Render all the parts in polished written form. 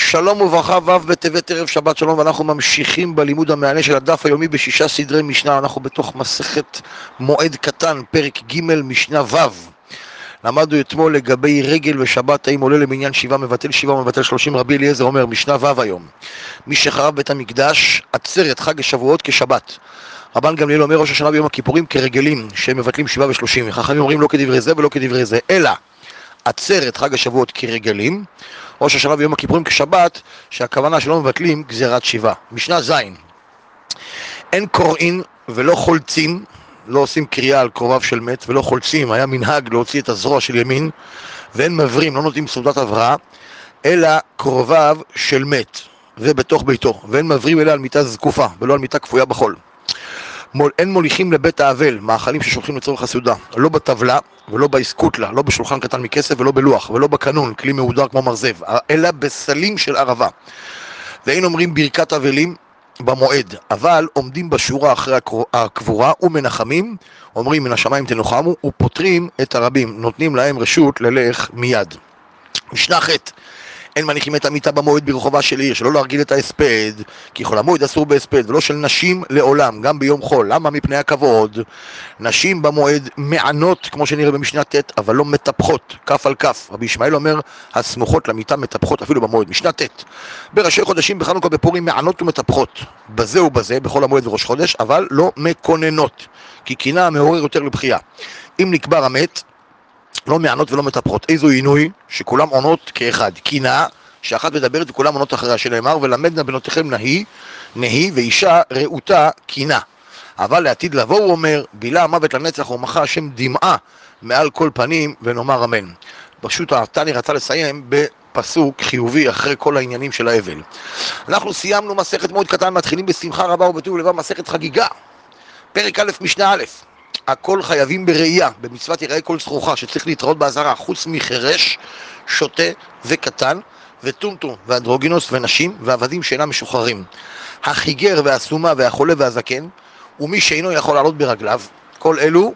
שלום וברכה, ו' בטבת ערב שבת שלום, ואנחנו ממשיכים בלימוד המענה של הדף היומי בשישה סדרי משנה. אנחנו בתוך מסכת מועד קטן, פרק ג' משנה ו'. למדנו אתמול לגבי רגל ושבת, האם עולה למניין שבעה מבטל שבעה או מבטל 30. רבי אליעזר אומר, משנה ו' היום, מי שחרב בית המקדש עצרת חג השבועות כשבת. רבן גמליאל אומר, ראש השנה ויום הכיפורים כרגלים שהם מבטלים 7 ו-30. חכמים אומרים לא כדברי זה ולא כדברי זה, אלא עצרת חג השבועות כרגלים, ראש השנה ויום הכיפורים כשבת, שהכוונה שלא מבטלים גזירת שבעה. משנה ז', אין קוראים ולא חולצים, לא עושים קריאה על קרוביו של מת, ולא חולצים, היה מנהג להוציא את הזרוע של ימין, ואין מברים, לא נותנים סעודת הבראה, אלא קרוביו של מת, ובתוך ביתו, ואין מברים אלא על מיטה זקופה, ולא על מיטה כפויה בחול. אין מוליכים לבית האבל, מאכלים ששולחים לצורך הסעודה, לא בטבלה ולא באסקוטלה, לא בשולחן קטן מכסף ולא בלוח, ולא בקנון, כלי מהודר כמו מרזב, אלא בסלים של ערבה. ואין אומרים ברכת אבלים במועד, אבל עומדים בשורה אחרי הקבורה ומנחמים, אומרים מן השמיים תנוחמו, ופותרים את הרבים, נותנים להם רשות ללך מיד. משנה ח', אין מניחים את המיטה במועד ברחובה של עיר, שלא להרגיל את ההספד, כי חול המועד אסור בהספד, ולא של נשים לעולם, גם ביום חול. למה? מפני הכבוד. נשים במועד מענות, כמו שנראה במשנה ט', אבל לא מטפחות, כף על כף. רבי ישמעאל אומר, הסמוכות למיטה מטפחות אפילו במועד. משנה ט', בראשי חודשים בחנוכה בפורים מענות ומטפחות, בזה ובזה, בכל המועד וראש חודש, אבל לא מקוננות, כי קינה מעורר יותר לבחייה. אם נקבר המת, לא מענות ולא מטפחות. איזו עינוי? שכולם עונות כאחד. קינה, שאחת מדברת וכולם עונות אחריה, שנאמר, ולמדנה בנותיכם נהי ואישה רעותה קינה. אבל לעתיד לבוא הוא אומר, בילה המוות לנצח ומחה השם דמעה מעל כל פנים ונאמר אמן. פשוט התני רצה לסיים בפסוק חיובי אחרי כל העניינים של האבל. אנחנו סיימנו מסכת מאוד קטן, מתחילים בשמחה רבה ובטוב לבב מסכת חגיגה. פרק א' משנה א', הכל חייבים בראייה, במצוות יראה כל זכוכה שצריך להתראות באזהרה, חוץ מחרש, שוטה וקטן, וטומטום ואנדרוגינוס ונשים ועבדים שאינם משוחררים. החיגר והסומה והחולה והזקן, ומי שאינו יכול לעלות ברגליו, כל אלו,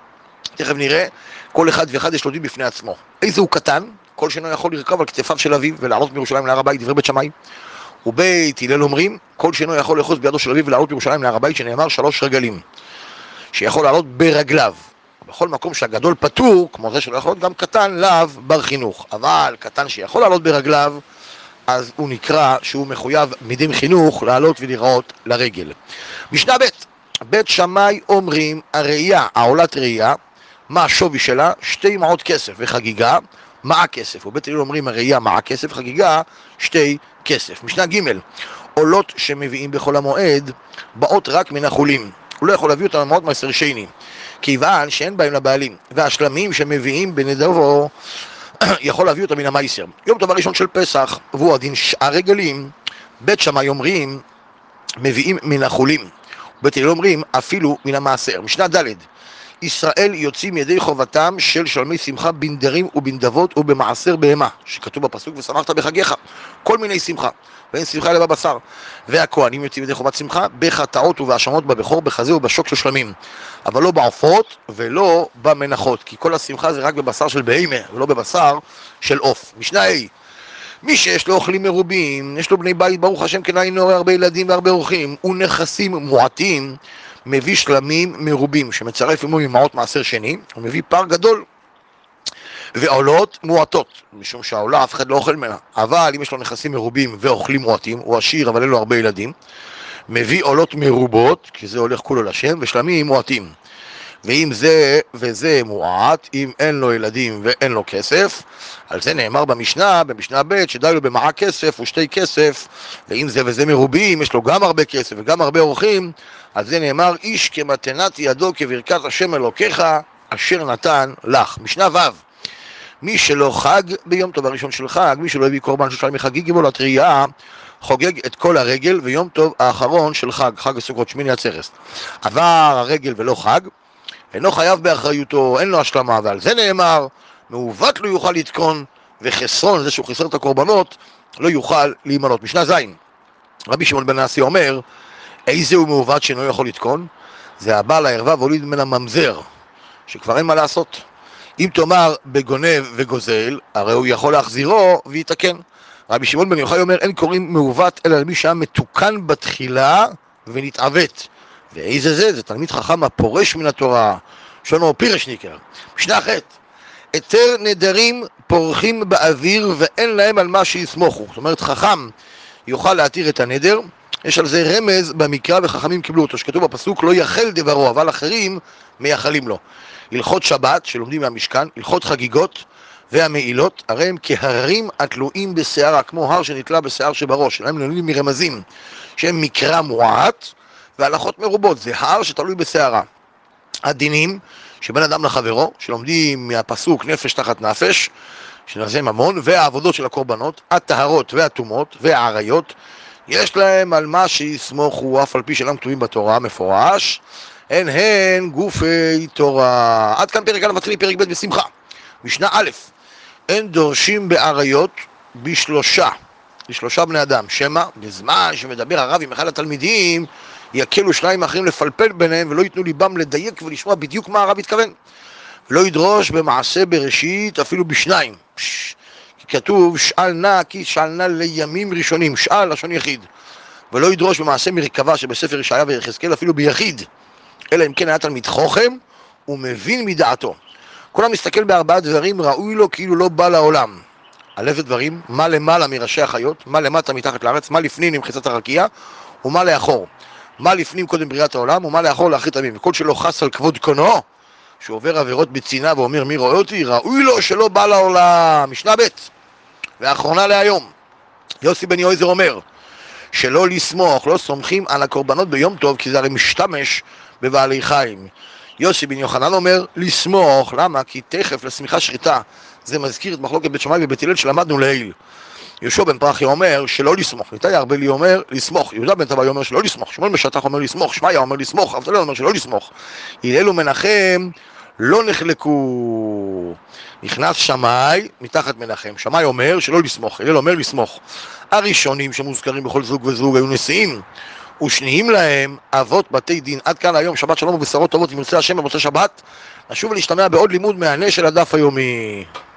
תכף נראה, כל אחד ואחד יש לו דין בפני עצמו. איזה הוא קטן? כל שאינו יכול לרכב על כתפיו של אביו ולעלות מירושלים להר הבית, דברי בית שמאי. ובית הלל אומרים, כל שאינו יכול לאחוז בידו של אביו ולעלות מירושלים להר הבית, שנאמר 3 רגלים. שיכול לעלות ברגליו. בכל מקום שהגדול פטור, כמו זה שלא יכול להיות גם קטן, לאו בר חינוך. אבל קטן שיכול לעלות ברגליו, אז הוא נקרא שהוא מחויב מדין חינוך לעלות ולראות לרגל. משנה ב', בית שמאי אומרים, הראייה, העולת ראייה, מה השווי שלה? 2 מעות כסף וחגיגה, מעה כסף. ובית הלל אומרים, הראייה מעה כסף וחגיגה, 2 כסף. משנה ג', עולות שמביאים בכל המועד, באות רק מן החולים. הוא לא יכול להביא אותם מאוד מעשר שני, כיוון שאין בהם לבעלים, והשלמים שמביאים בנדבו יכול להביא אותם מן המייסר. יום טוב הראשון של פסח, והוא הדין שאר רגלים, בית שמאי אומרים, מביאים מן החולים, בית הלל אומרים, אפילו מן המעשר. משנה ד', ישראל יוצאים ידי חובתם של שלמי שמחה בנדרים ובנדבות ובמעשר בהמה, שכתוב בפסוק ושמחת בחגיך, כל מיני שמחה, ואין שמחה אלא בבשר. והכהנים יוצאים ידי חובת שמחה בחטאות ובהאשמות בבכור, בחזה ובשוק של שלמים, אבל לא בעופות ולא במנחות, כי כל השמחה זה רק בבשר של בהמה ולא בבשר של עוף. משנה ה', מי שיש לו אוכלים מרובים, יש לו בני בית ברוך השם כן אין לו הרבה ילדים והרבה אורחים ונכסים מועטים, מביא שלמים מרובים שמצרף עמו ממעות מעשר שני, הוא מביא פר גדול ועולות מועטות, משום שהעולה אף אחד לא אוכל ממנה. אבל אם יש לו נכסים מרובים ואוכלים מועטים, הוא עשיר אבל אין לו הרבה ילדים, מביא עולות מרובות, כי זה הולך כולו לשם, ושלמים מועטים. ואם זה וזה מועט, אם אין לו ילדים ואין לו כסף, על זה נאמר במשנה ב' שדי לו במעה כסף ושתי כסף, ואם זה וזה מרובים, יש לו גם הרבה כסף וגם הרבה אורחים, על זה נאמר איש כמתנת ידו כברכת השם אלוקיך אשר נתן לך. משנה ו', מי שלא חג ביום טוב הראשון של חג, מי שלא הביא קורבן של שלמי חגיגי בו לתריעה, חוגג את כל הרגל ויום טוב האחרון של חג, חג הסוכות שמיני עצרת. עבר הרגל ולא חג, אינו חייב באחריותו, אין לו השלמה, ועל זה נאמר, מעוות לא יוכל לתקון, וחסרון, זה שהוא חסר את הקורבנות, לא יוכל להימנות. משנה ז', רבי שמעון בן נאסי אומר, איזה הוא מעוות שאינו יכול לתקון? זה הבעל הערווה והוליד מן הממזר, שכבר אין מה לעשות. אם תאמר בגונב וגוזל, הרי הוא יכול להחזירו ויתקן. רבי שמעון בן יוחאי אומר, אין קוראים מעוות אלא למי שהיה מתוקן בתחילה ונתעוות. ואיזה זה? זה תלמיד חכם הפורש מן התורה, שונו פירשניקר. משנה אחת, היתר נדרים פורחים באוויר ואין להם על מה שיסמוכו. זאת אומרת, חכם יוכל להתיר את הנדר, יש על זה רמז במקרא וחכמים קיבלו אותו, שכתוב בפסוק לא יחל דברו, אבל אחרים מייחלים לו. הלכות שבת שלומדים מהמשכן, הלכות חגיגות והמעילות, הרי הם כהרים התלויים בשערה, כמו הר שנתלה בשיער שבראש, הם נולדים מרמזים שהם מקרא מועט והלכות מרובות, זה הר שתלוי בשערה. הדינים שבין אדם לחברו, שלומדים מהפסוק נפש תחת נפש, שנעשה ממון, והעבודות של הקורבנות, הטהרות והטומאות והעריות, יש להם על מה שיסמוכו, אף על פי שאינם כתובים בתורה מפורש, הן גופי תורה. עד כאן פרק א', מתחילים פרק ב' בשמחה. משנה א', אין דורשים בעריות בשלושה בני אדם, שמה בזמן שמדבר הרב עם אחד התלמידים יקלו שניים אחרים לפלפל ביניהם ולא ייתנו ליבם לדייק ולשמוע בדיוק מה הרב התכוון, ולא ידרוש במעשה בראשית אפילו בשניים, כי כתוב שאל נא, כי שאל נא לימים ראשונים, שאל לשון יחיד, ולא ידרוש במעשה מרכבה שבספר ישעיה ויחזקאל אפילו ביחיד, אלא אם כן היה תלמיד חוכם ומבין מדעתו. כל המסתכל בארבעה דברים ראוי לו כאילו לא בא לעולם. על איזה דברים? מה למעלה מראשי החיות, מה למטה מתחת לארץ, מה לפנים למחיצת הרקיע ומה לאחור. מה לפנים קודם בריאת העולם ומה לאחור לאחרית הימים. וכל שלא חס על כבוד קונו, שעובר עבירות בצינה ואומר מי רואה אותי, ראוי לו שלא בא לעולם. משנה ב' ואחרונה להיום, יוסי בן יועזר אומר שלא לסמוך, לא סומכים על הקורבנות ביום טוב, כי זה הרי משתמש בבעלי חיים. יוסי בן יוחנן אומר לסמוך, למה? כי תכף לשמיכה שחיטה, זה מזכיר את מחלוקת בית שמאי ובית הלל שלמדנו לעיל. יהושע בן פרחיה אומר שלא לסמוך, ניתאי ארבלי אומר לסמוך, יהודה בן טבעי אומר שלא לסמוך, שמואל משטח אומר לסמוך, שמעיה אומר לסמוך, אבטליון אומר שלא לסמוך. הלל ומנחם לא נחלקו. נכנס שמאי מתחת מנחם, שמאי אומר שלא לסמוך, הלל אומר לסמוך. הראשונים שמוזכרים בכל זוג וזוג היו נשיאים, ושניים להם אבות בתי דין. עד כאן היום, שבת שלום ובשורות טובות, אם ירצה השם במוצאי שבת נשוב ולהשתמע בעוד לימוד מהנה של הדף היומי.